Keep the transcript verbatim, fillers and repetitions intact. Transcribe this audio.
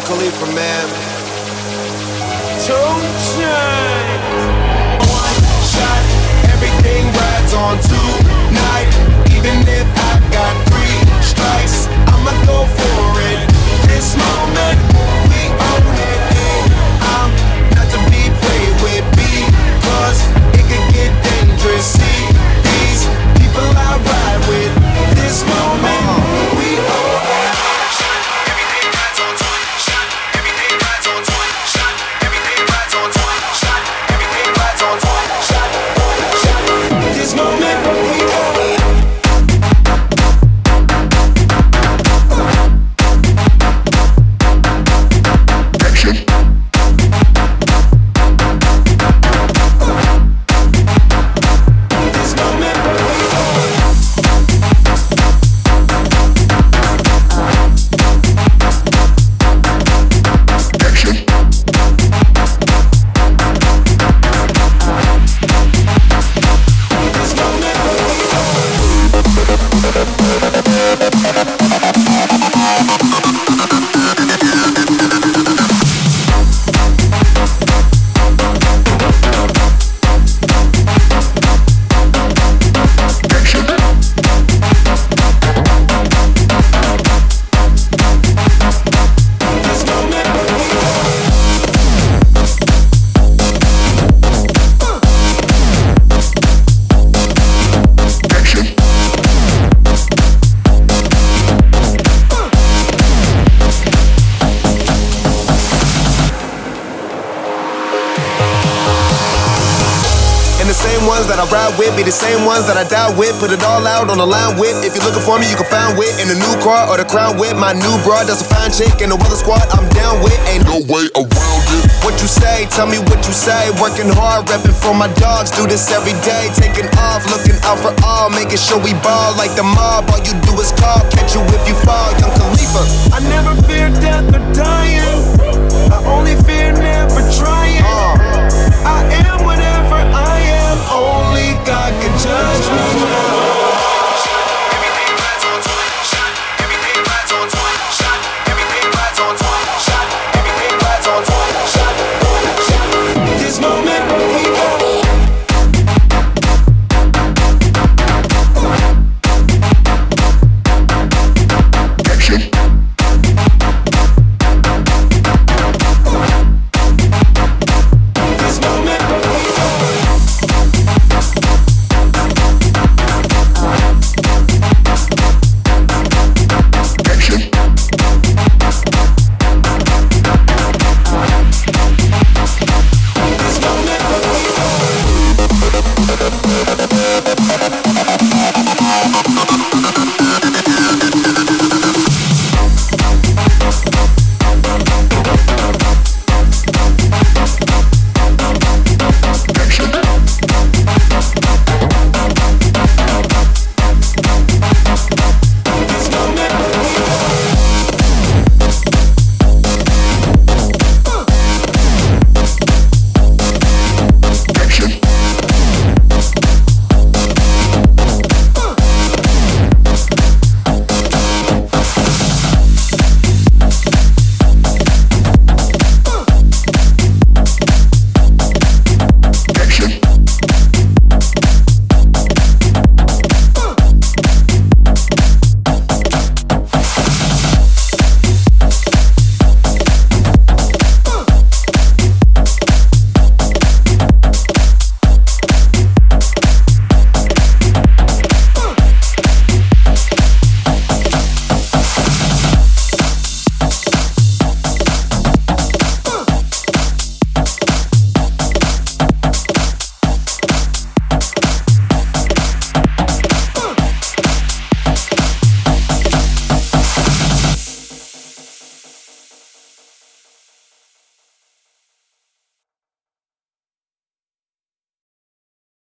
Khalifa, man. Two chains. One shot, everything rides on tonight. Even if I got three strikes, I'ma go for it. This moment, we own it. I'm not to be played with because it could get dangerous. See these people I ride with. This moment, we own it. That I ride with be the same ones that I die with. Put it all out on the line with. If you're looking for me, you can find wit in a new car or the crown with. My new broad, that's a fine chick in the weather squad. I'm down with, ain't no way around it. What you say? Tell me what you say. Working hard, repping for my dogs. Do this every day. Taking off, looking out for all, making sure we ball like the mob. All you do is call, catch you if you fall. Young Khalifa. I never fear death or dying. I only fear never trying. Uh. I am whatever I am. Only God can judge me.